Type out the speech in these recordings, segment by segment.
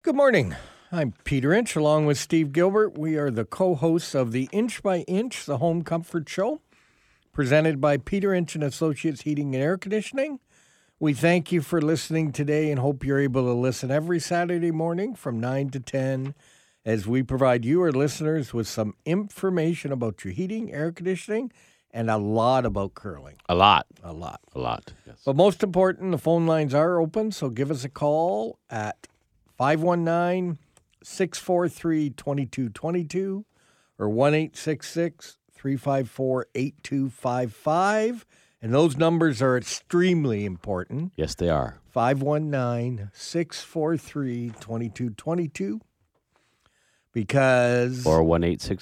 Good morning. I'm Peter Inch, along with Steve Gilbert. We are the co-hosts of the Inch by Inch, the Home Comfort Show, presented by Peter Inch and Associates Heating and Air Conditioning. We thank you for listening today and hope you're able to listen every Saturday morning from 9 to 10 as we provide you, our listeners, with some information about your heating, air conditioning, and a lot about curling. A lot. Yes. But most important, the phone lines are open, so give us a call at 519-643-2222 or 1-866-354-8255. And those numbers are extremely important. Yes, they are. 519-643-2222 because... Or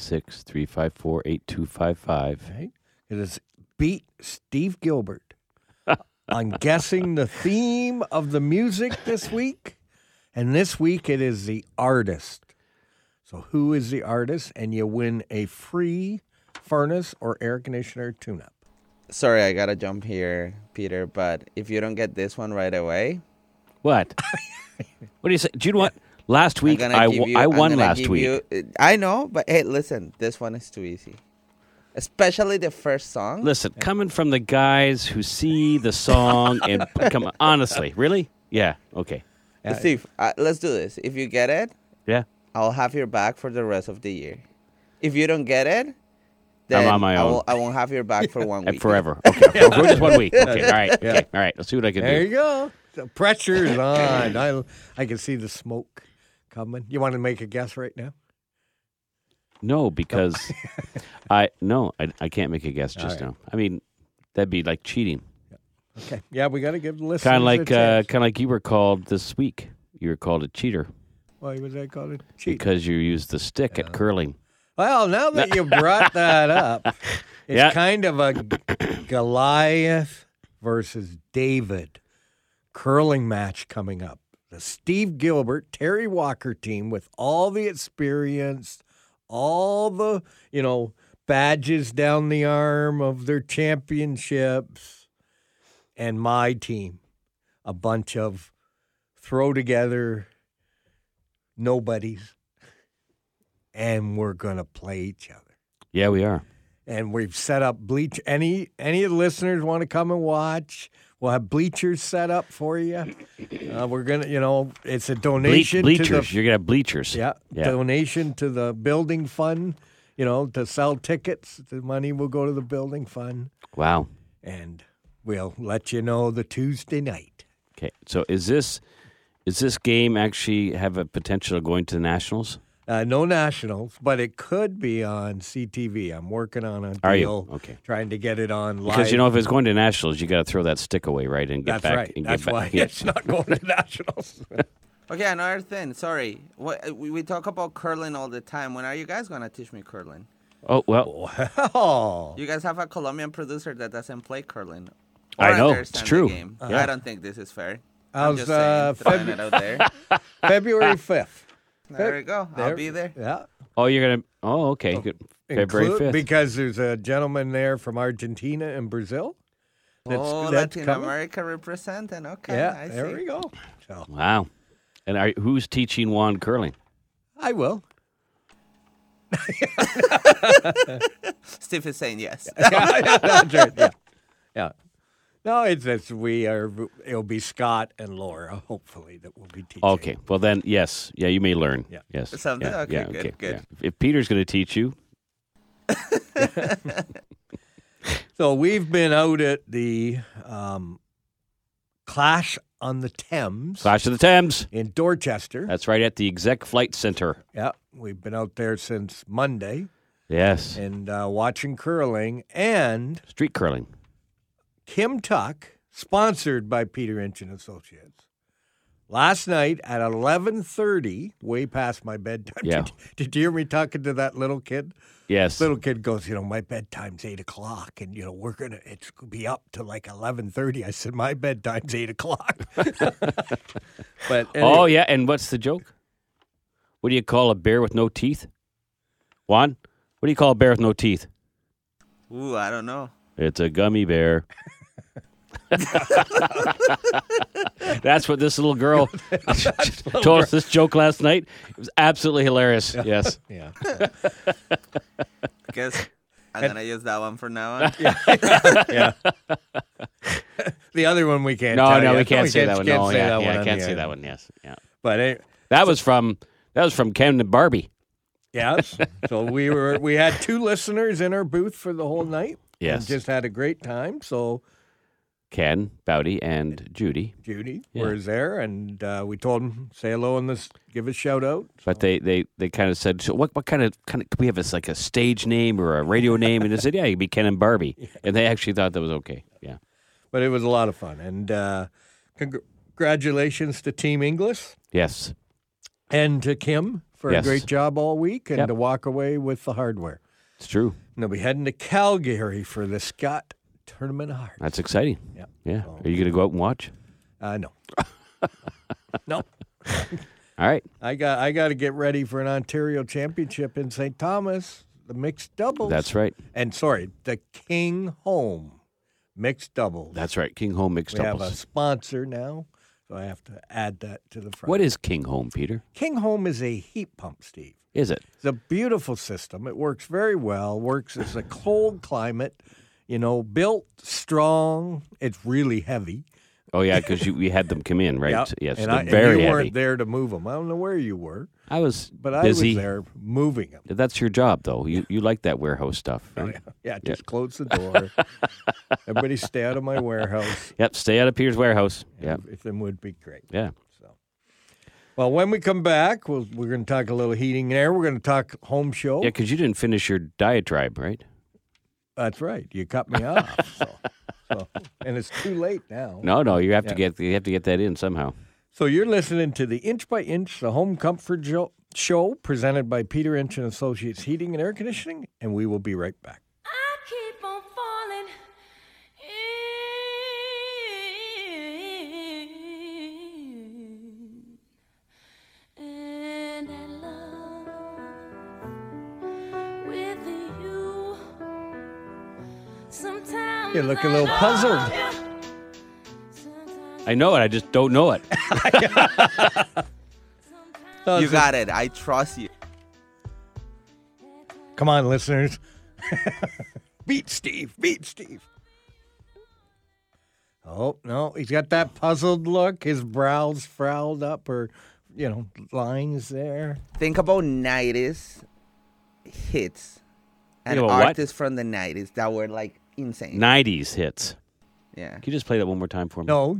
1-866-354-8255. Right? It is Beat Steve Gilbert. I'm guessing the theme of the music this week. And this week it is the artist. So who is the artist? And you win a free furnace or air conditioner tune-up. Sorry, I got to jump here, Peter, but if you don't get this one right away... What? What do you say? Do you know what? Last week, I won last week. I know, but hey, listen, this one is too easy. Especially the first song. Listen, coming from the guys who see the song and come on, honestly, really? Yeah, okay. Steve, let's do this. If you get it, yeah, I'll have your back for the rest of the year. If you don't get it, then I'm on my own. I won't have your back for 1 week. Forever. Okay, for just 1 week. Okay, all right. Okay, all right. Let's see what I can do. There you go. The pressure is on. I can see the smoke coming. You want to make a guess right now? No, because I can't make a guess just now. I mean, that'd be like cheating. Okay. Yeah, we got to give the listeners kind a chance. of like you were called this week. You were called a cheater. Why was I called a cheater? Because you used the stick at curling. Well, now that you brought that up, it's kind of a Goliath versus David curling match coming up. The Steve Gilbert, Terry Walker team with all the experience, all the, badges down the arm of their championships, and my team, a bunch of throw-together nobodies, and we're going to play each other. Yeah, we are. And we've set up bleach. Any of the listeners want to come and watch? We'll have bleachers set up for you. We're going to, it's a donation. Bleachers. You're going to have bleachers. Yeah, donation to the building fund, to sell tickets. The money will go to the building fund. Wow. And we'll let you know the Tuesday night. Okay, so is this game actually have a potential of going to the Nationals? No Nationals, but it could be on CTV. I'm working on a deal. Are you? Okay. Trying to get it on live. Because, if it's going to Nationals, you got to throw that stick away, right? And get That's back. right. And That's get why back. it's not going to Nationals. Okay, another thing. Sorry. We talk about curling all the time. When are you guys going to teach me curling? Oh, well. Wow. You guys have a Colombian producer that doesn't play curling. I know. It's true. I don't think this is fair. I I'm was just saying, throwing it out there. February 5th. There we go. I'll be there. Yeah. Oh, you're going to. Oh, okay. Good. February 5th. Because there's a gentleman there from Argentina and Brazil. That's Latin coming. America representing. Okay. Yeah, I there see. we go. So, Wow. And who's teaching Juan curling? I will. Steve is saying yes. That's right. Yeah. No, it'll be Scott and Laura, hopefully, that will be teaching. Okay. Well, then, yes. Yeah, you may learn. Yeah. Yes. Something? Yeah. Okay, Yeah, good. Yeah. If Peter's going to teach you. So we've been out at the Clash on the Thames. Clash of the Thames. In Dorchester. That's right at the Exec Flight Center. Yeah, we've been out there since Monday. Yes. And watching curling and Street curling. Kim Tuck, sponsored by Peter Inch and Associates. Last night at 11:30, way past my bedtime. Yeah. Did you hear me talking to that little kid? Yes. Little kid goes, my bedtime's 8 o'clock, and it's gonna be up to like 11:30. I said, my bedtime's 8 o'clock. But anyway. Oh yeah, and what's the joke? What do you call a bear with no teeth? Juan, what do you call a bear with no teeth? Ooh, I don't know. It's a gummy bear. That's what this little girl told us this joke last night. It was absolutely hilarious. Yes. Yeah. Guess I'm going to use that one from now on. Yeah. The other one we can't tell No, you. we can't say that one. No, say yeah, that yeah, one I on can't the say air. that one. Yes. Yeah. But That was from Ken and Barbie. yes. So we had 2 listeners in our booth for the whole night. Yes. And just had a great time. So Ken, Bowdy, and Judy. Judy Yeah. was there, and we told them say hello and give a shout out. But they kind of said, so what kind of can we have like a stage name or a radio name? And they said, yeah, you'd be Ken and Barbie. And they actually thought that was okay. Yeah. But it was a lot of fun, and congratulations to Team Inglis Yes. and to Kim for Yes. a great job all week, and Yep. to walk away with the hardware. It's true. And they'll be heading to Calgary for the Scott Tournament of Hearts. That's exciting. Yeah. Yeah. Are you going to go out and watch? No. No. All right. I got to get ready for an Ontario Championship in St. Thomas, the mixed doubles. That's right. And the King Home mixed doubles. That's right. King Home mixed We have a doubles. sponsor now, so I have to add that to the front. What is King Home, Peter? King Home is a heat pump, Steve. Is it? It's a beautiful system. It works very well. Works as a cold climate. Built strong. It's really heavy. Oh, yeah, because we had them come in, right? Yeah. Yes, and they're and very you heavy. weren't there to move them. I don't know where you were, I was but busy. I was there moving them. That's your job, though. You like that warehouse stuff, right? Yeah, just close the door. Everybody stay out of my warehouse. Yep, stay out of Peter's warehouse. Yeah, Everything would be great. yeah. So, well, when we come back, we're going to talk a little heating and air. We're going to talk home show. Yeah, because you didn't finish your diatribe, right? That's right. You cut me off. And it's too late now. No, you have to get that in somehow. So you're listening to the Inch by Inch, the Home Comfort Show, presented by Peter Inch and Associates Heating and Air Conditioning, and we will be right back. I keep on falling in and in love with you. Sometimes You look a little puzzled. I know it. I just don't know it. You got it. I trust you. Come on, listeners. Beat Steve. Beat Steve. Oh, no. He's got that puzzled look. His brows frowned up or, lines there. Think about 90s hits and Think about what? artists from the 90s that were like insane. 90s hits. Yeah. Can you just play that one more time for me? No,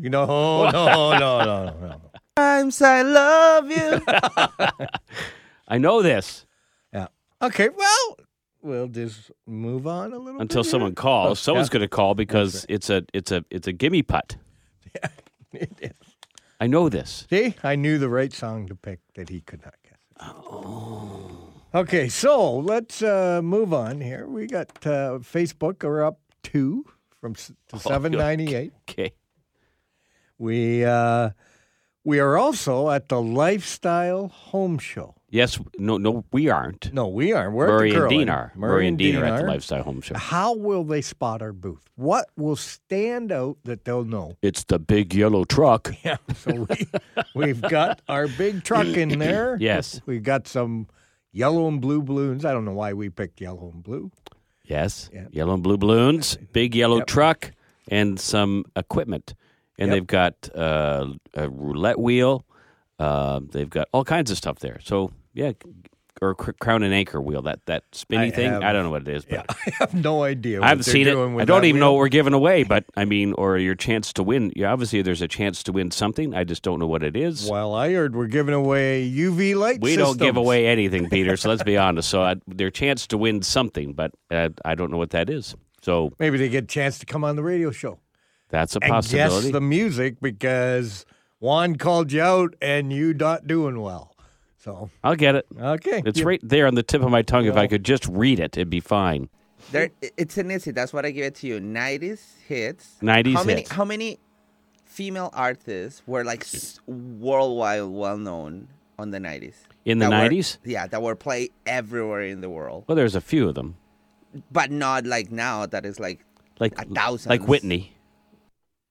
no. Times I love you. I know this. Yeah. Okay, well, we'll just move on a little Until bit someone here. calls. Oh, Someone's yeah. going to call because it's a gimme putt. It is. I know this. See, I knew the right song to pick that he could not guess. Oh. Okay, so let's move on here. We got Facebook are up 2 to 798. Okay. We are also at the Lifestyle Home Show. Yes. No, we aren't. No, we aren't. We're Murray at the and Dean Curling. are. Murray and Dean are at the Lifestyle Home Show. How will they spot our booth? What will stand out that they'll know? It's the big yellow truck. Yeah, so we've got our big truck in there. Yes. We've got some yellow and blue balloons. I don't know why we picked yellow and blue. Yes. Yeah. Yellow and blue balloons, big yellow Yep. truck, and some equipment. And Yep. they've got a roulette wheel. They've got all kinds of stuff there. So, yeah, or crown and anchor wheel, that spinny thing. I don't know what it is, but Yeah, I have no idea. I haven't seen it. I don't even know what where. we're giving away, but I mean, or your chance to win. Yeah, obviously, there's a chance to win something. I just don't know what it is. Well, I heard we're giving away UV light We systems. don't give away anything, Peter, so let's be honest. So their chance to win something, but I don't know what that is. So Maybe they get a chance to come on the radio show that's a and possibility. guess the music because Juan called you out and you not doing well. So, I'll get it. okay. It's right there on the tip of my tongue. If I could just read it, it'd be fine. It's an easy. That's what I give it to you. 90s hits. 90s hits. How many female artists were like worldwide well known on the 90s? In the That were- 90s? Yeah, that were played everywhere in the world. Well, there's a few of them. But not like now that is like Like 1,000. Like Whitney.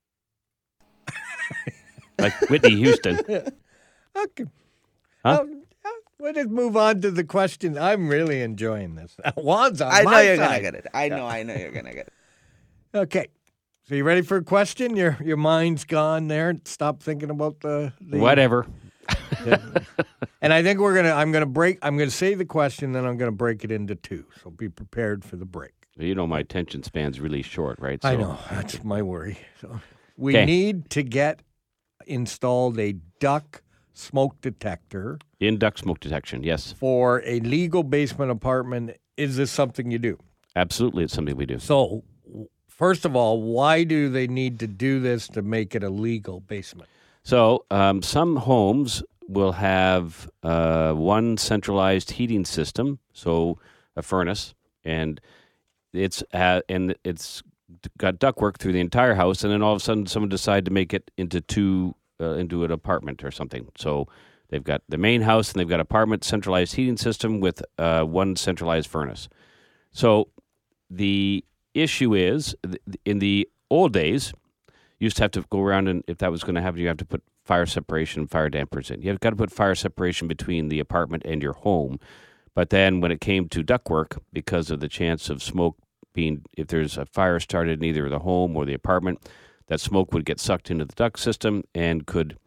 Like Whitney Houston. Okay. Huh? We'll just move on to the question. I'm really enjoying this. Juan's on I my know you're side. gonna get it. I know you're gonna get it. Okay. So you ready for a question? Your mind's gone there. Stop thinking about the Whatever. And I think I'm gonna say the question, then I'm gonna break it into two. So be prepared for the break. You know my attention span's really short, right? I So- know. That's my worry. So we 'Kay. need to get installed a duct smoke detector In duct smoke detection, yes. for a legal basement apartment. Is this something you do? Absolutely, it's something we do. So, first of all, why do they need to do this to make it a legal basement? So some homes will have one centralized heating system, so a furnace, and it's got ductwork through the entire house, and then all of a sudden someone decided to make it into an apartment or something. So they've got the main house and they've got apartment centralized heating system with one centralized furnace. So the issue is, in the old days, you used to have to go around, and if that was going to happen, you have to put fire separation, fire dampers in. You've got to put fire separation between the apartment and your home. But then when it came to ductwork, because of the chance of smoke being, if there's a fire started in either the home or the apartment, that smoke would get sucked into the duct system and could,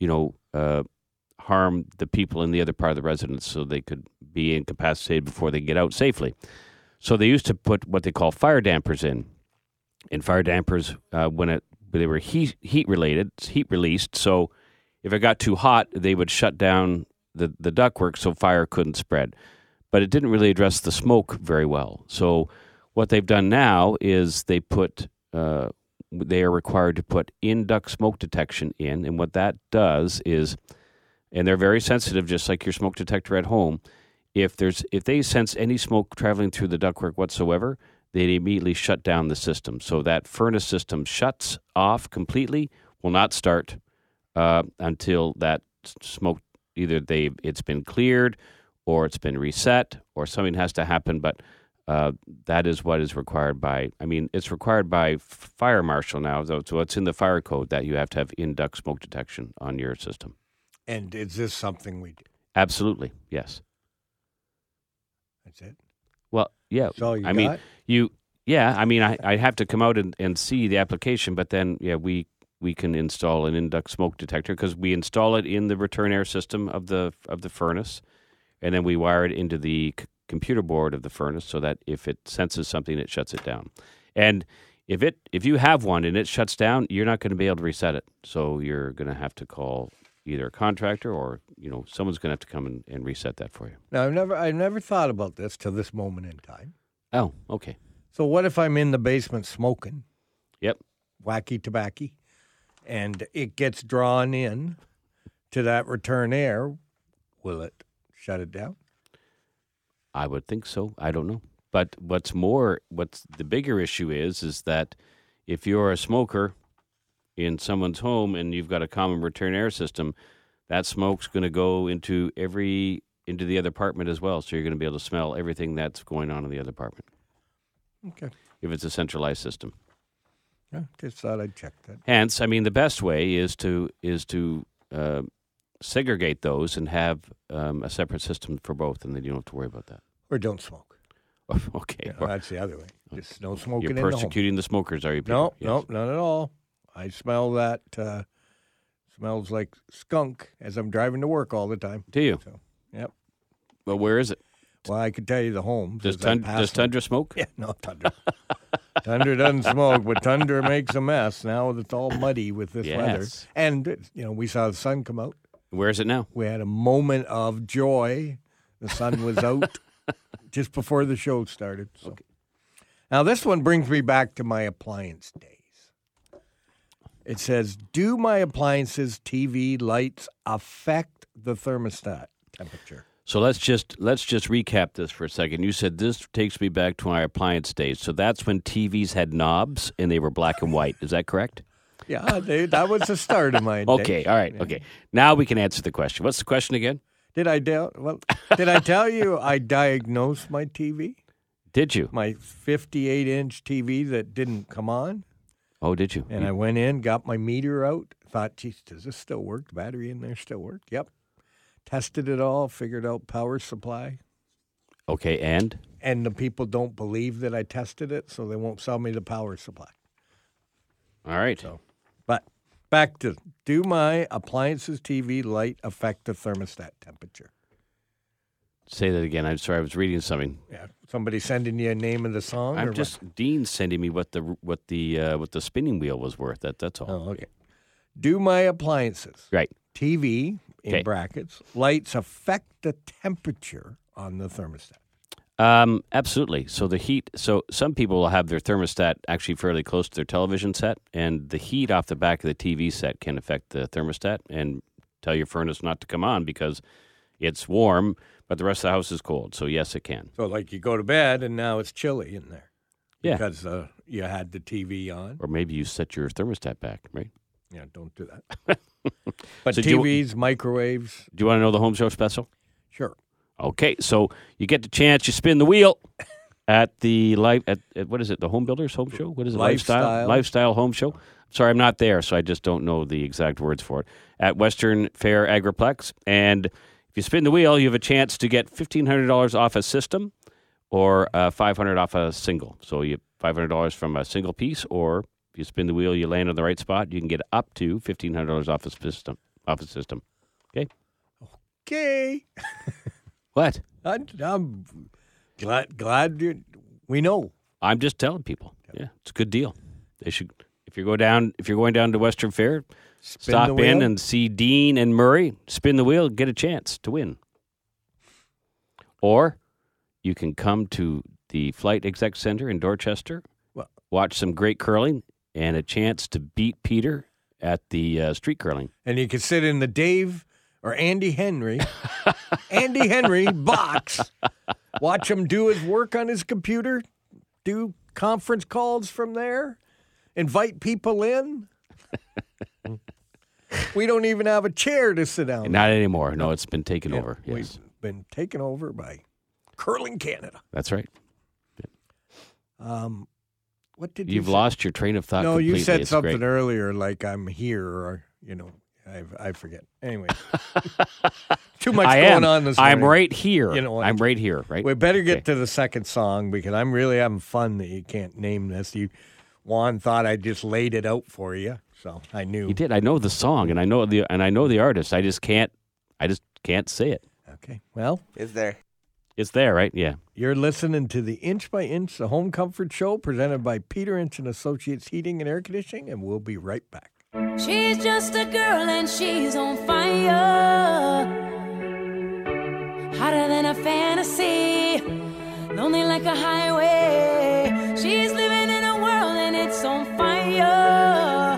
harm the people in the other part of the residence, so they could be incapacitated before they get out safely. So they used to put what they call fire dampers in. And fire dampers, when they were heat released. So if it got too hot, they would shut down the ductwork so fire couldn't spread. But it didn't really address the smoke very well. So what they've done now is they are required to put in-duct smoke detection in. And what that does is, and they're very sensitive, just like your smoke detector at home, if they sense any smoke traveling through the ductwork whatsoever, they immediately shut down the system. So that furnace system shuts off completely, will not start until that smoke, either it's been cleared or it's been reset or something has to happen. But that is what is required it's required by fire marshal now. So it's in the fire code that you have to have in-duct smoke detection on your system. And is this something we do? Absolutely, yes. That's it? Well, yeah. That's all you I got? mean, I have to come out and see the application, but then, we can install an in-duct smoke detector because we install it in the return air system of the furnace, and then we wire it into the computer board of the furnace so that if it senses something, it shuts it down. And if you have one and it shuts down, you're not going to be able to reset it. So you're going to have to call either a contractor or someone's going to have to come and reset that for you. Now, I never thought about this till this moment in time. Oh, okay. So what if I'm in the basement smoking? Yep. Wacky tobacco, and it gets drawn in to that return air. Will it shut it down? I would think so. I don't know. But what's the bigger issue is that if you're a smoker in someone's home and you've got a common return air system, that smoke's going to go into the other apartment as well. So you're going to be able to smell everything that's going on in the other apartment. Okay. If it's a centralized system. Yeah, just thought I'd check that. Hence, the best way is to segregate those and have a separate system for both, and then you don't have to worry about that. Or don't smoke. Okay. Yeah, that's the other way. Just no smoking You're in the home. persecuting the smokers, are you, Peter? No, Yes. no, not at all. I smell that. Smells like skunk as I'm driving to work all the time. Do you? So, yep. Well, where is it? Well, I could tell you the home. Does as I pass them. Tundra smoke? Yeah, no, Tundra. Tundra doesn't smoke, but Tundra makes a mess. Now it's all muddy with this weather. Yes. And, we saw the sun come out. Where is it now? We had a moment of joy. The sun was out just before the show started. So. Okay. Now, this one brings me back to my appliance days. It says, do my appliances, TV, lights affect the thermostat temperature? So let's just recap this for a second. You said this takes me back to my appliance days. So that's when TVs had knobs and they were black and white. Is that correct? Yeah, that was the start of my day. Okay, all right, okay. Now we can answer the question. What's the question again? Did I tell you I diagnosed my TV? Did you? My 58-inch TV that didn't come on? Oh, did you? And I went in, got my meter out, Thought, geez, does this still work? The battery in there still work? Yep. Tested it all, figured out power supply. Okay, and? And the people don't believe that I tested it, so they won't sell me the power supply. All right. So, but back to, do my appliances, TV, light affect the thermostat temperature? Say that again. I'm sorry, I was reading something. Yeah. Somebody sending you a name of the song? I'm or just Dean sending me what the spinning wheel was worth. That's all. what? Oh, okay. Do my appliances, Right. TV, in Okay. brackets, lights affect the temperature on the thermostat? Absolutely. So the heat. So some people will have their thermostat actually fairly close to their television set, and the heat off the back of the TV set can affect the thermostat and tell your furnace not to come on because it's warm, but the rest of the house is cold. So yes, it can. So, like, you go to bed and now it's chilly in there. Yeah. Because you had the TV on. Or maybe you set your thermostat back, right? Yeah, don't do that. But So do you- TVs, microwaves, Do you want to know the home show special? sure. Okay, so you get the chance, you spin the wheel at the at what is it? The Home Builders Home Show? What is it? Lifestyle Home Show. Sorry, I'm not there, so I just don't know the exact words for it. At Western Fair Agriplex, and if you spin the wheel, you have a chance to get $1,500 off a system, or $500 off a single. So you $500 from a single piece, or if you spin the wheel, you land on the right spot, you can get up to $1,500 off a system. Okay. Okay. What? I'm glad we know. I'm just telling people. Yeah, it's a good deal. They should. If you're going down to Western Fair, Spin stop the in wheel. and see Dean and Murray. Spin the wheel, get a chance to win. Or you can come to the Flight Exec Center in Dorchester, Well- watch some great curling, and a chance to beat Peter at the street curling. And you can sit in the Dave or Andy Henry box, watch him do his work on his computer, do conference calls from there, invite people in. We don't even have a chair to sit down. Not anymore. No, it's been taken over. Yes, We've been taken over by Curling Canada. that's right. What did You've you say? lost your train of thought. No, completely. you said It's something great. earlier, like I'm here, or I forget. Anyway, too much I going am. on this I'm morning. right here. You know what? I'm right here. Right. We better get Okay. to the second song because I'm really having fun that you can't name this. Juan thought I just laid it out for you, so I knew. He did. I know the song, and I know the artist. I just can't say it. Okay, well, It's there. It's there, right? Yeah. you're listening to the Inch by Inch, the Home Comfort Show, presented by Peter Inch and Associates Heating and Air Conditioning, and we'll be right back. She's just a girl and she's on fire. Hotter than a fantasy. Lonely like a highway. She's living in a world and it's on fire.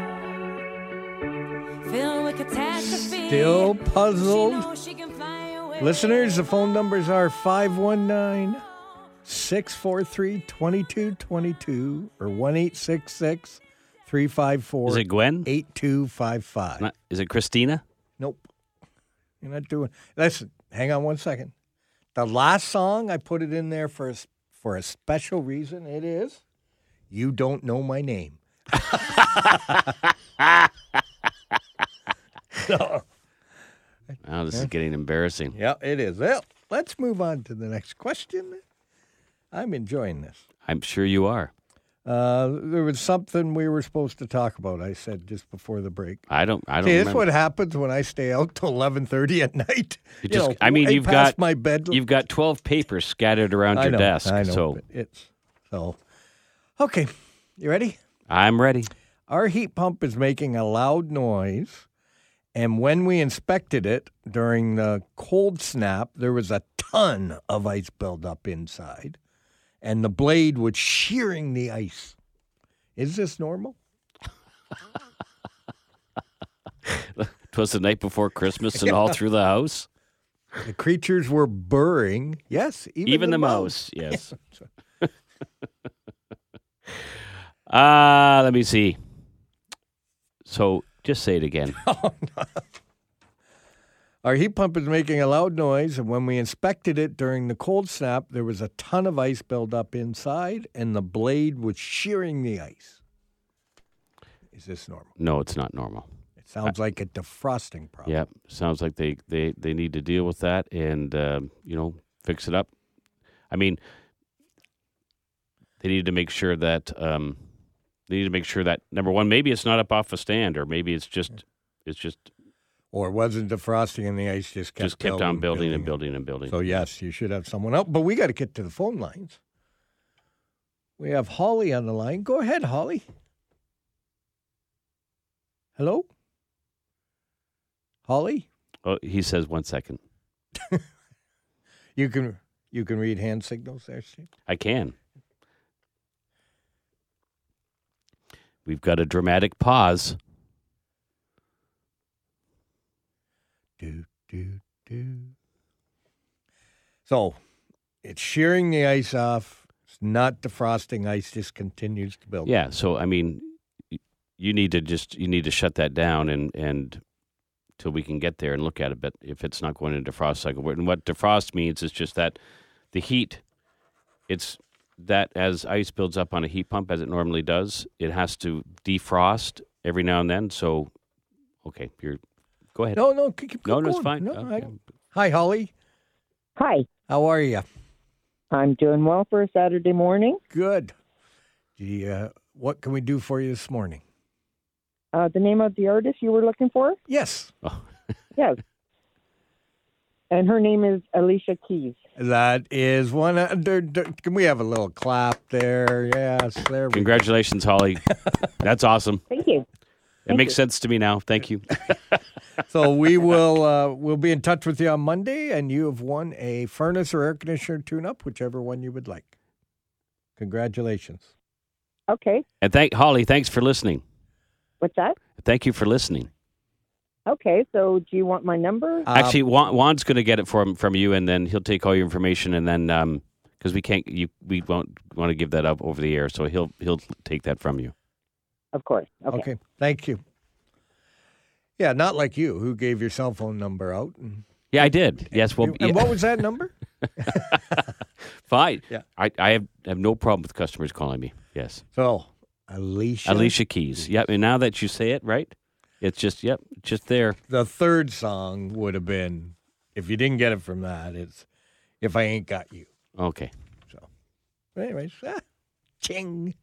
Filled with catastrophe. Still puzzled? She knows she can fly away. Listeners, the phone numbers are 519-643-2222 or 1-866-354-8255. Is it Gwen? Is it Christina? Nope. You're not doing. Listen, hang on one second. The last song, I put it in there for a special reason. It is You Don't Know My Name. So, Oh, this is getting embarrassing. yeah, it is. Well, let's move on to the next question. I'm enjoying this. I'm sure you are. There was something we were supposed to talk about. I said just before the break. I don't See, this remember. is what happens when I stay out till 11:30 at night. You've past got my bed. You've got 12 papers scattered around I your know, desk. I know, So but it's so. Okay, you ready? I'm ready. Our heat pump is making a loud noise, and when we inspected it during the cold snap, there was a ton of ice buildup inside, and the blade was shearing the ice. Is this normal? It was the night before Christmas and all through the house. The creatures were burrowing. Yes, Even the mouse. Yes. Let me see. So just say it again. Our heat pump is making a loud noise, and when we inspected it during the cold snap, there was a ton of ice buildup inside, and the blade was shearing the ice. Is this normal? No, it's not normal. It's Sounds like a defrosting problem. Yeah, sounds like they need to deal with that and fix it up. I mean, they need to make sure that number one, maybe it's not up off a stand, or maybe it's just Or wasn't defrosting and the ice just kept on building and building and building. So yes, you should have someone else. But we got to get to the phone lines. We have Holly on the line. Go ahead, Holly. Hello? Holly? Oh, he says 1 second. You can read hand signals there, Steve? I can. We've got a dramatic pause. Do. So, it's shearing the ice off. It's not defrosting ice, just continues to build. Yeah, so I mean, you need to shut that down and till we can get there and look at it. But if it's not going into defrost cycle, and what defrost means is just that the heat, it's that as ice builds up on a heat pump as it normally does, it has to defrost every now and then. So, okay, go ahead. No, keep going. No, it's fine. No, okay. Hi, Holly. Hi. How are you? I'm doing well for a Saturday morning. Good. What can we do for you this morning? The name of the artist you were looking for? Yes. Oh. Yes. And her name is Alicia Keys. That is one. Can we have a little clap there? Yes. There we Congratulations, Holly. That's awesome. Thank you. It makes sense to me now. Thank you. So we'll be in touch with you on Monday, and you have won a furnace or air conditioner tune-up, whichever one you would like. Congratulations. Okay. And Holly, thanks for listening. What's that? Thank you for listening. Okay, so do you want my number? Actually, Juan's going to get it from you, and then he'll take all your information, and then because we won't want to give that up over the air, so he'll take that from you. Of course. Okay. Thank you. Yeah, not like you, who gave your cell phone number out. Yeah, I did. Yes. Well, and what was that number? Fine. Yeah. I have no problem with customers calling me. Yes. So, Alicia Keys. Yeah, and now that you say it, right? It's just there. The third song would have been, if you didn't get it from that, it's If I Ain't Got You. Okay. So, anyways, ching.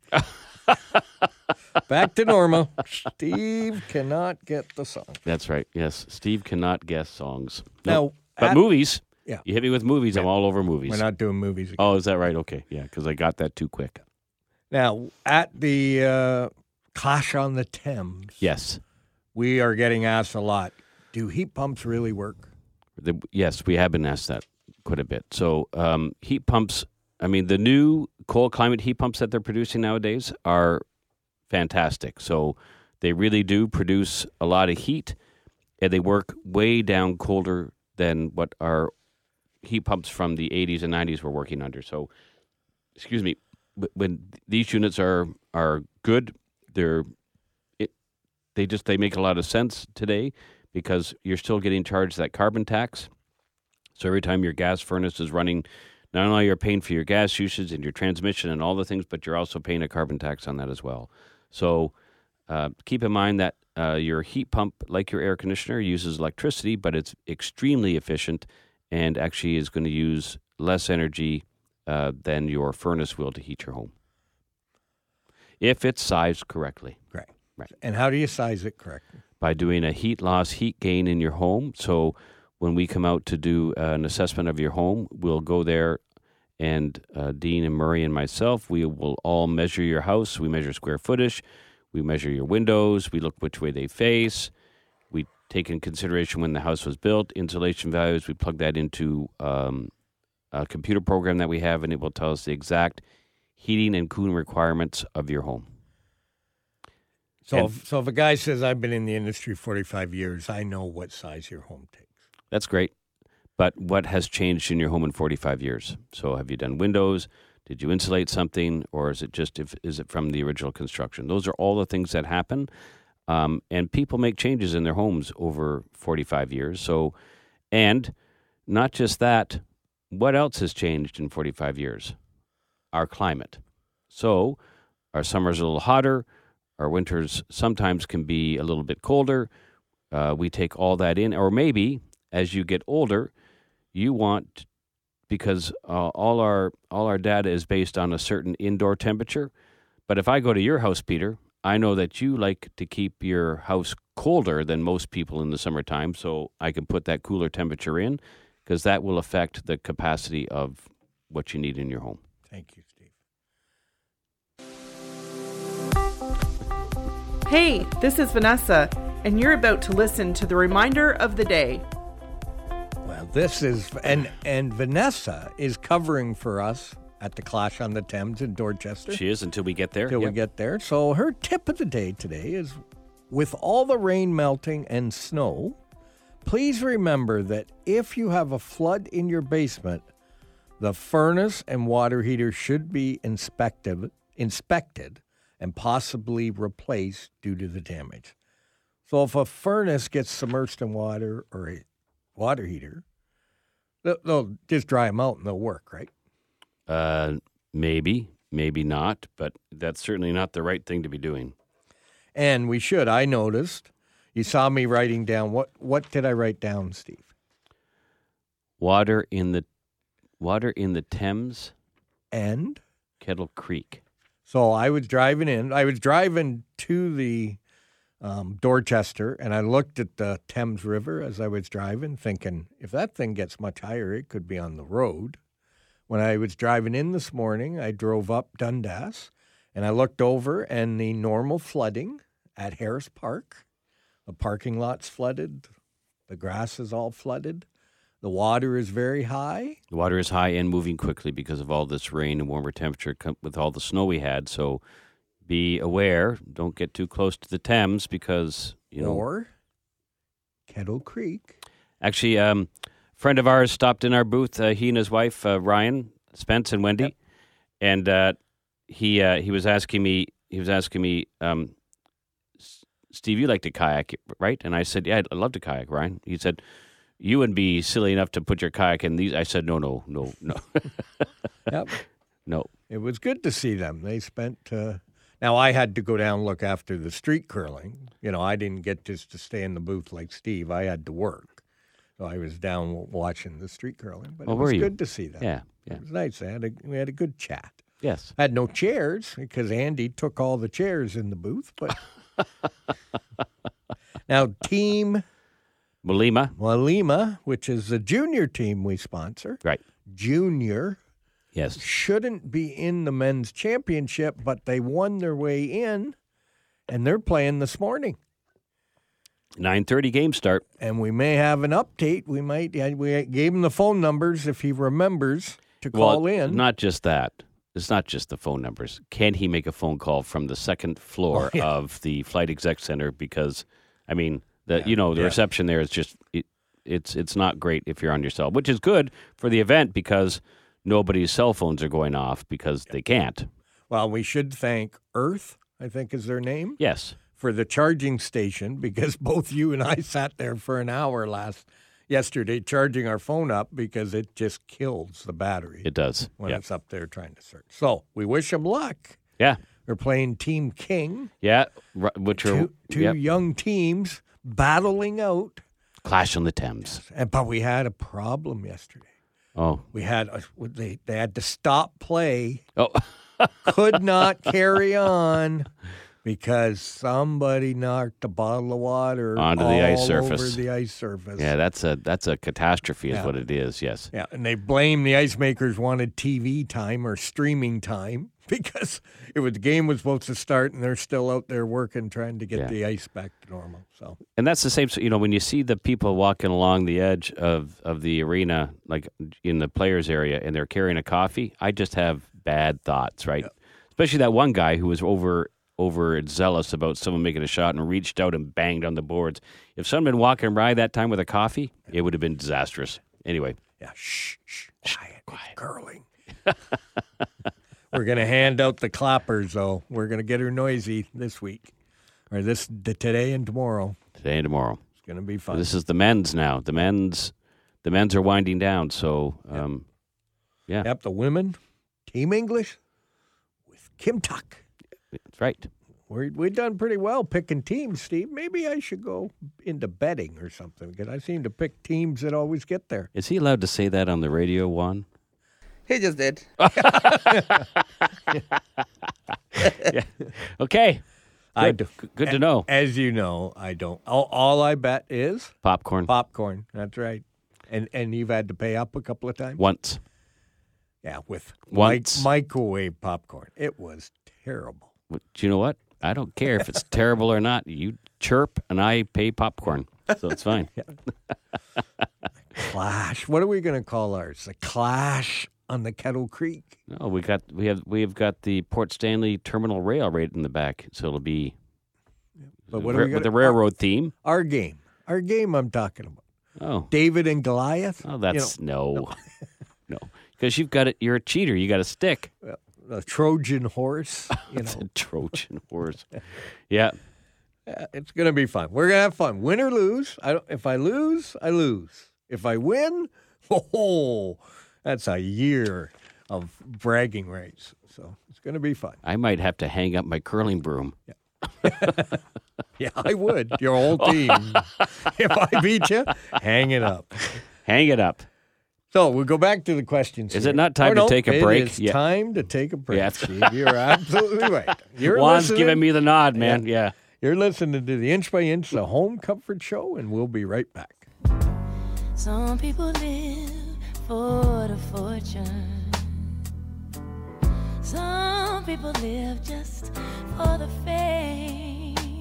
Back to normal. Steve cannot get the song. That's right. Yes. Steve cannot guess songs. Now, but movies. Yeah. You hit me with movies. I'm all over movies. We're not doing movies again. Oh, is that right? Okay. Yeah, because I got that too quick. Now, at the Clash on the Thames. Yes. We are getting asked a lot, do heat pumps really work? Yes, we have been asked that quite a bit. So heat pumps, I mean, the new cold climate heat pumps that they're producing nowadays are fantastic. So they really do produce a lot of heat, and they work way down colder than what our heat pumps from the 80s and 90s were working under. So, excuse me, when these units are good, they make a lot of sense today because you're still getting charged that carbon tax. So every time your gas furnace is running, not only are you paying for your gas usage and your transmission and all the things, but you're also paying a carbon tax on that as well. So keep in mind that your heat pump, like your air conditioner, uses electricity, but it's extremely efficient and actually is going to use less energy than your furnace will to heat your home, if it's sized correctly. Right. And how do you size it correctly? By doing a heat loss, heat gain in your home. So when we come out to do an assessment of your home, we'll go there, and Dean and Murray and myself, we will all measure your house. We measure square footage. We measure your windows. We look which way they face. We take in consideration when the house was built, insulation values. We plug that into a computer program that we have, and it will tell us the exact heating and cooling requirements of your home. So if a guy says, I've been in the industry 45 years, I know what size your home takes. That's great. But what has changed in your home in 45 years? So have you done windows? Did you insulate something? Or is it from the original construction? Those are all the things that happen. And people make changes in their homes over 45 years. So, and not just that, what else has changed in 45 years? Our climate. So our summer's a little hotter. Our winters sometimes can be a little bit colder. we take all that in. Or maybe as you get older, you want, because all our data is based on a certain indoor temperature. But if I go to your house, Peter, I know that you like to keep your house colder than most people in the summertime, so I can put that cooler temperature in, because that will affect the capacity of what you need in your home. Thank you, Steve. Hey, this is Vanessa, and you're about to listen to the reminder of the day. Well, this is, and Vanessa is covering for us at the Clash on the Thames in Dorchester. She is until we get there. Until we get there. So her tip of the day today is, with all the rain melting and snow, please remember that if you have a flood in your basement, the furnace and water heater should be inspected and possibly replaced due to the damage. So if a furnace gets submerged in water or a water heater, they'll just dry them out and they'll work, right? Maybe not, but that's certainly not the right thing to be doing. And we should. I noticed. You saw me writing down. What did I write down, Steve? Water in the Thames and Kettle Creek. So I was driving in. I was driving to the Dorchester, and I looked at the Thames River as I was driving, thinking, if that thing gets much higher, it could be on the road. When I was driving in this morning, I drove up Dundas, and I looked over, and the normal flooding at Harris Park, the parking lot's flooded, the grass is all flooded, the water is very high. The water is high and moving quickly because of all this rain and warmer temperature with all the snow we had. So be aware. Don't get too close to the Thames because, Or Kettle Creek. Actually, a friend of ours stopped in our booth, he and his wife, Ryan, Spence, and Wendy. Yep. And he was asking me, Steve, you like to kayak, right? And I said, yeah, I'd love to kayak, Ryan. He said, you wouldn't be silly enough to put your kayak in these. I said, no. Yep. No. It was good to see them. They spent, now I had to go down and look after the street curling. I didn't get just to stay in the booth like Steve. I had to work. So I was down watching the street curling. But it was good to see them. Yeah. It was nice. We had a good chat. Yes. I had no chairs because Andy took all the chairs in the booth. But now Team Walima, which is the junior team we sponsor. Right. Junior. Yes. Shouldn't be in the men's championship, but they won their way in, and they're playing this morning. 9:30 game start. And we may have an update. We gave him the phone numbers if he remembers to call in. Not just that. It's not just the phone numbers. Can he make a phone call from the second floor of the Flight Exec Center? Because, the reception there is just it's not great if you're on your cell, which is good for the event because nobody's cell phones are going off because they can't. Well, we should thank Earth, I think is their name. Yes. For the charging station, because both you and I sat there for an hour yesterday charging our phone up because it just kills the battery. It does. When it's up there trying to search. So we wish them luck. Yeah. We're playing Team King. Yeah. Which are two young teams battling out. Clash on the Thames. But we had a problem yesterday. Oh. We had they had to stop play. Oh. Could not carry on because somebody knocked a bottle of water onto the ice surface. Over the ice surface. Yeah, that's a catastrophe is what it is, yes. Yeah, and they blame the ice makers wanted TV time or streaming time because the game was supposed to start and they're still out there working trying to get the ice back to normal. So, and that's the same, when you see the people walking along the edge of the arena, like in the players area, and they're carrying a coffee, I just have bad thoughts, right? Yeah. Especially that one guy who was over zealous about someone making a shot and reached out and banged on the boards. If someone had been walking by that time with a coffee, it would have been disastrous. Anyway. Yeah, shh, quiet. Curling. We're going to hand out the clappers, though. We're going to get her noisy this week, or today and tomorrow. Today and tomorrow. It's going to be fun. This is the men's now. The men's are winding down, so, yeah. Yep, the women, Team English with Kim Tuck. That's right. we've done pretty well picking teams, Steve. Maybe I should go into betting or something because I seem to pick teams that always get there. Is he allowed to say that on the radio, Juan? He just did. Yeah. Okay. Good to know. As you know, I don't. All I bet is Popcorn. popcorn. That's right. And you've had to pay up a couple of times? Once. Yeah, with Once. microwave popcorn. It was terrible. Do you know what? I don't care if it's terrible or not. You chirp and I pay popcorn. So it's fine. Clash. What are we going to call ours? The Clash on the Kettle Creek? No, we've got the Port Stanley Terminal Rail right in the back. So it'll be But what are we with the gonna- railroad theme. Our game. Our game I'm talking about. Oh. David and Goliath. Oh, that's no. Because you've got it. You're a cheater. You got a stick. The Trojan horse. It's a Trojan horse. Yeah. It's going to be fun. We're going to have fun. Win or lose. If I lose, I lose. If I win, that's a year of bragging rights. So it's going to be fun. I might have to hang up my curling broom. Yeah, I would. Your whole team. If I beat you, hang it up. Hang it up. So we'll go back to the questions. Is here. it not time to take a break? It's Yeah. time to take a break. Yeah. Steve. You're absolutely right. Juan's giving me the nod, man. Yeah. You're listening to the Inch by Inch, the Home Comfort Show, and we'll be right back. Some people live for the fortune. Some people live just for the fame.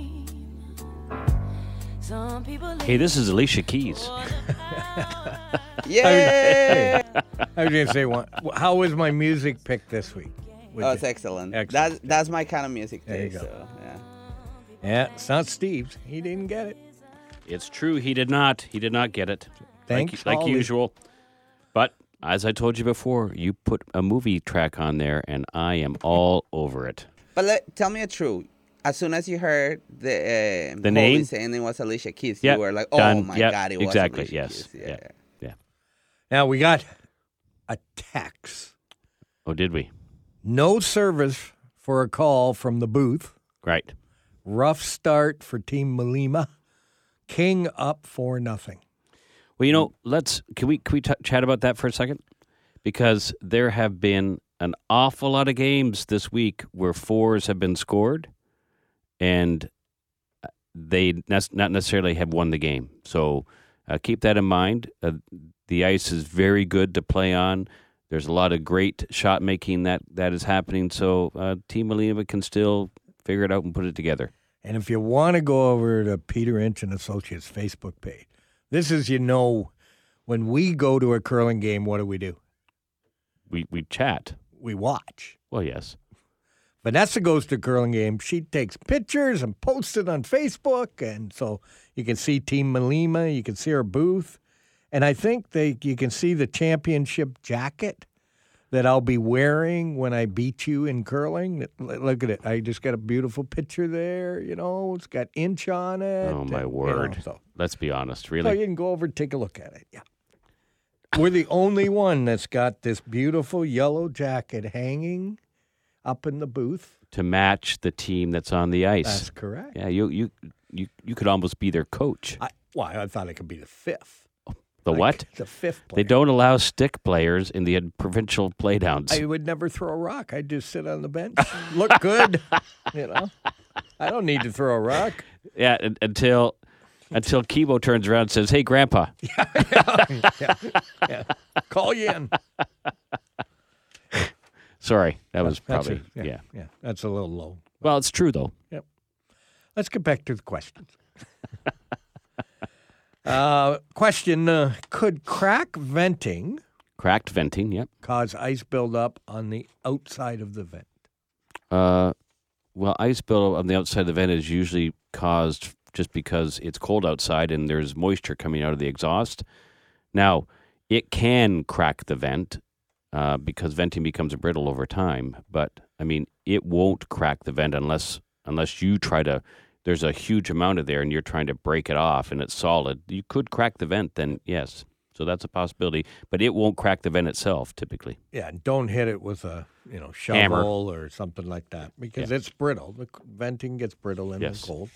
Some people live Hey, this is Alicia Keys. for the power. Yay! I was going to say, how was my music pick this week? Oh, it's excellent. Excellent. That's my kind of music There you taste. go. So, yeah. Yeah, it's not Steve's. He didn't get it. It's true. He did not. He did not get it. Thanks, like Holly. usual. But as I told you before, you put a movie track on there, and I am all over it. But tell me the truth. As soon as you heard the name? saying it was Alicia Keys, Yep, you were like, "Oh done. my Yep, God, it was exactly. Alicia Yes. Keys." Yeah. Now, we got a text. Oh, did we? No service for a call from the booth. Right. Rough start for Team Malima. King up 4-0. Well, you know, can we chat about that for a second? Because there have been an awful lot of games this week where 4s have been scored, and they not necessarily have won the game. So keep that in mind. The ice is very good to play on. There's a lot of great shot making that is happening. So Team Malima can still figure it out and put it together. And if you want to go over to Peter Inch and Associates Facebook page, this is, when we go to a curling game, what do? We chat. We watch. Well, yes. Vanessa goes to a curling game. She takes pictures and posts it on Facebook. And so you can see Team Malima. You can see our booth. And I think you can see the championship jacket that I'll be wearing when I beat you in curling. Look at it. I just got a beautiful picture there. It's got Inch on it. Oh, my and, word. so Let's be honest. you Really? can go over and take a look at it. Yeah. We're the only one that's got this beautiful yellow jacket hanging up in the booth. To match the team that's on the ice. That's correct. Yeah, you could almost be their coach. I thought it could be the fifth. The what? The fifth player. They don't allow stick players in the provincial playdowns. I would never throw a rock. I'd just sit on the bench, look good. I don't need to throw a rock. Yeah, until Kibo turns around and says, "Hey, Grandpa." Yeah. Call you in. Sorry, that was probably yeah. That's a little low. Well, it's true though. Yep. Let's get back to the questions. Question: could cracked venting cause ice buildup on the outside of the vent? Well, ice buildup on the outside of the vent is usually caused just because it's cold outside and there's moisture coming out of the exhaust. Now, it can crack the vent because venting becomes brittle over time. But, I mean, it won't crack the vent unless you try to. There's a huge amount of there and you're trying to break it off and it's solid. You could crack the vent then, yes. So that's a possibility, but it won't crack the vent itself typically. Yeah, and don't hit it with a shovel Hammer. or something like that because it's brittle. The venting gets brittle in the cold.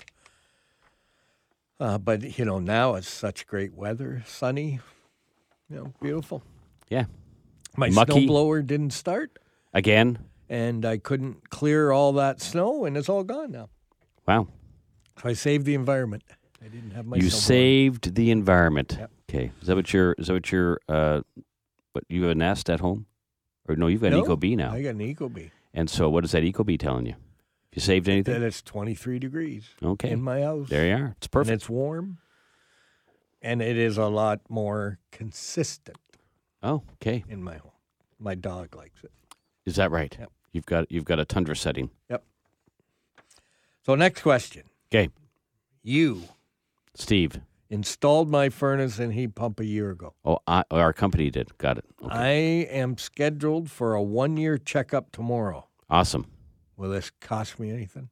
But now it's such great weather, sunny, beautiful. Yeah. My Mucky. snowblower didn't start, Again, and I couldn't clear all that snow, and it's all gone now. wow. So I saved the environment. I didn't have my You snowblower. saved the environment. Yep. Okay. Is that what you have a Nest at home? Or no, you've got an No, Ecobee now. I got an Ecobee. And so what is that Ecobee telling you? If you saved anything? That it's 23 degrees Okay. in my house. There you are. It's And perfect. it's warm. And it is a lot more consistent Oh, okay. in my home. My dog likes it. Is that right? Yep. You've got a Tundra setting. Yep. So next question. Okay. You Steve. installed my furnace and heat pump a year ago. Oh, our company did. Got it. Okay. I am scheduled for a 1-year checkup tomorrow. Awesome. Will this cost me anything?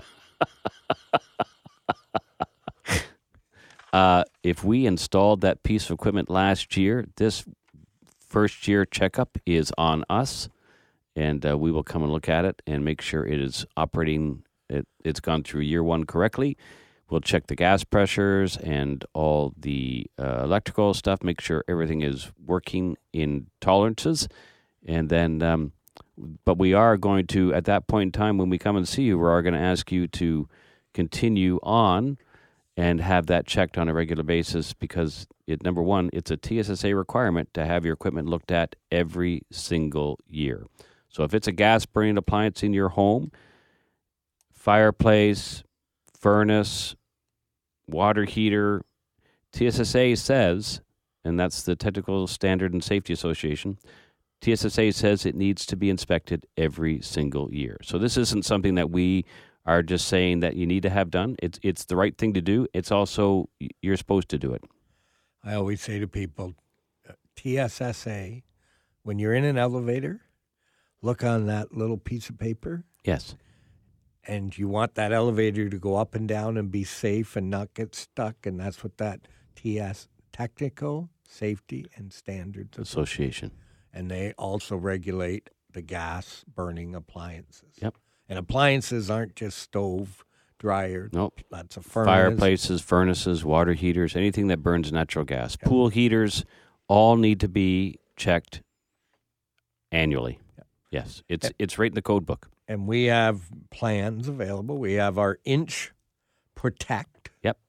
If we installed that piece of equipment last year, this first year checkup is on us, and we will come and look at it and make sure it is operating. It's gone through year one correctly. We'll check the gas pressures and all the electrical stuff, make sure everything is working in tolerances, and then. But we are going to, at that point in time, when we come and see you, we are going to ask you to continue on and have that checked on a regular basis because, number one, it's a TSSA requirement to have your equipment looked at every single year. So if it's a gas-burning appliance in your home, fireplace, furnace, water heater, TSSA says, and that's the Technical Standard and Safety Association, TSSA says it needs to be inspected every single year. So this isn't something that we are just saying that you need to have done. It's the right thing to do. It's also, you're supposed to do it. I always say to people, TSSA, when you're in an elevator, look on that little piece of paper, Yes. and you want that elevator to go up and down and be safe and not get stuck, and that's what that Technical Safety and Standards Association. And they also regulate the gas burning appliances. Yep. And appliances aren't just stove, dryer. Nope. That's a furnace. Fireplaces, furnaces, water heaters, anything that burns natural gas. Yep. Pool heaters all need to be checked annually. Yep. Yes. It's right in the code book. And we have plans available. We have our Inch Protect. Yep.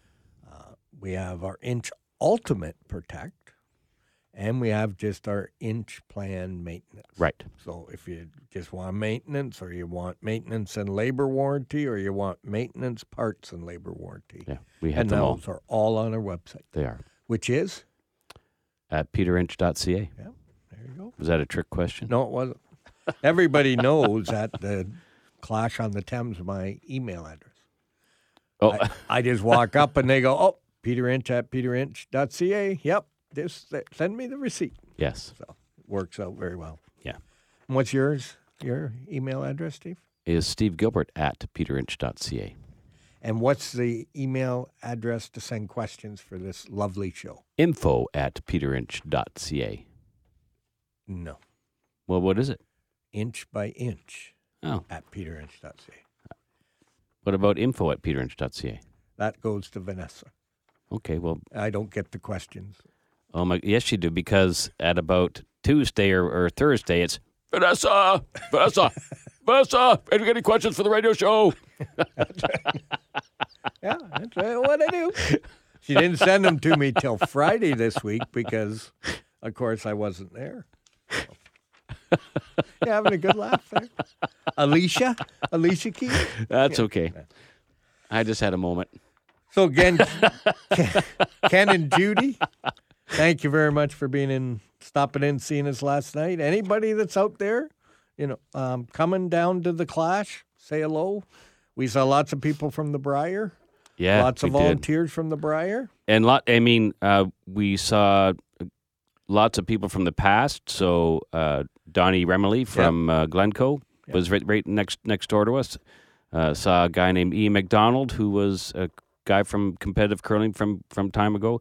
We have our Inch Ultimate Protect. And we have just our Inch Plan Maintenance. Right. So if you just want maintenance, or you want maintenance and labor warranty, or you want maintenance, parts, and labor warranty. Yeah, we have and them all. those are all on our website. They are. Which is? At peterinch.ca. Yeah, there you go. Was that a trick question? No, it wasn't. Everybody knows that the Clash on the Thames is my email address. Oh. I just walk up and they go, oh, peterinch at peterinch.ca. Yep. Just send me the receipt. Yes. So it works out very well. Yeah. And what's yours? Your email address, Steve? Is Steve Gilbert at peterinch.ca. And what's the email address to send questions for this lovely show? Info at peterinch.ca. No. Well, what is it? Inch by inch at peterinch.ca. What about info at peterinch.ca? That goes to Vanessa. Okay, well. I don't get the questions. Oh my! Yes, you do, because at about Tuesday or Thursday, it's Vanessa. Have you got any questions for the radio show? Yeah, that's what I do. She didn't send them to me till Friday this week because, of course, I wasn't there. So. You're having a good laugh there, Alicia Keys. That's okay. I just had a moment. So again, Ken and Judy, thank you very much for stopping in, seeing us last night. Anybody that's out there, coming down to the Clash, say hello. We saw lots of people from the Briar. Yeah, lots of volunteers from the Briar, and we saw lots of people from the past. So Donnie Remley from Glencoe was right next door to us. Saw a guy named Ian McDonald, who was a guy from competitive curling from time ago.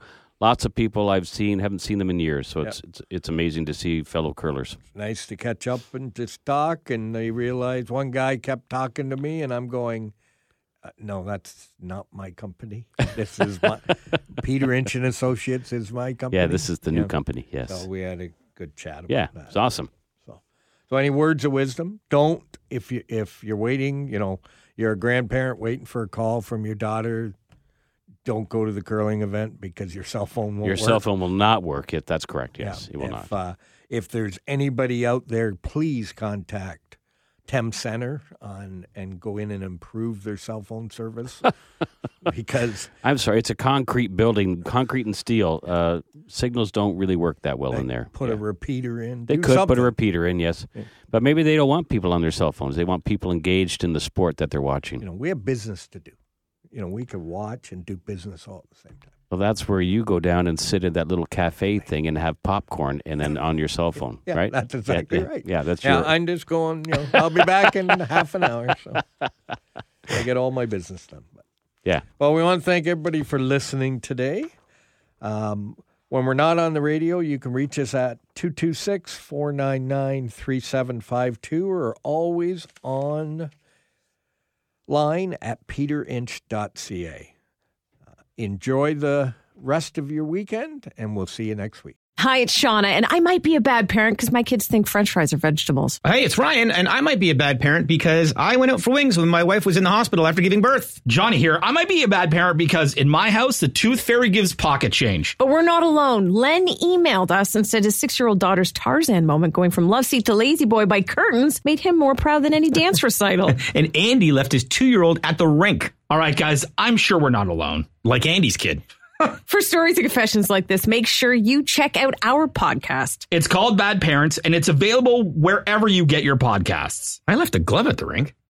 lots of people I've seen, haven't seen them in years. So it's amazing to see fellow curlers. Nice to catch up and just talk. And they realized one guy kept talking to me, and I'm going, no, that's not my company. This is my Peter Inch and Associates is my company. Yeah, this is the new company. Yes. So we had a good chat about that. It's awesome. So any words of wisdom? Don't, if you're waiting, you're a grandparent waiting for a call from your daughter, don't go to the curling event because your cell phone won't work. Your cell phone will not work. That's correct. Yes, it will not. If there's anybody out there, please contact Thames Center and go in and improve their cell phone service because I'm sorry, it's a concrete building, concrete and steel. Signals don't really work that well in there. Put a repeater in. They could put a repeater in, yes, but maybe they don't want people on their cell phones. They want people engaged in the sport that they're watching. We have business to do. We could watch and do business all at the same time. Well, that's where you go down and sit in that little cafe thing and have popcorn and then on your cell phone, right? That's exactly right. Yeah, that's I'm just going, I'll be back in half an hour. So I get all my business done. Yeah. Well, we want to thank everybody for listening today. When we're not on the radio, you can reach us at 226-499-3752 or always online at peterinch.ca. Enjoy the rest of your weekend, and we'll see you next week. Hi, it's Shauna, and I might be a bad parent because my kids think French fries are vegetables. Hey, it's Ryan, and I might be a bad parent because I went out for wings when my wife was in the hospital after giving birth. Johnny here. I might be a bad parent because in my house, the tooth fairy gives pocket change. But we're not alone. Len emailed us and said his 6-year-old daughter's Tarzan moment going from love seat to lazy boy by curtains made him more proud than any dance recital. And Andy left his 2-year-old at the rink. All right, guys, I'm sure we're not alone. Like Andy's kid. For stories and confessions like this, make sure you check out our podcast. It's called Bad Parents, and it's available wherever you get your podcasts. I left a glove at the rink.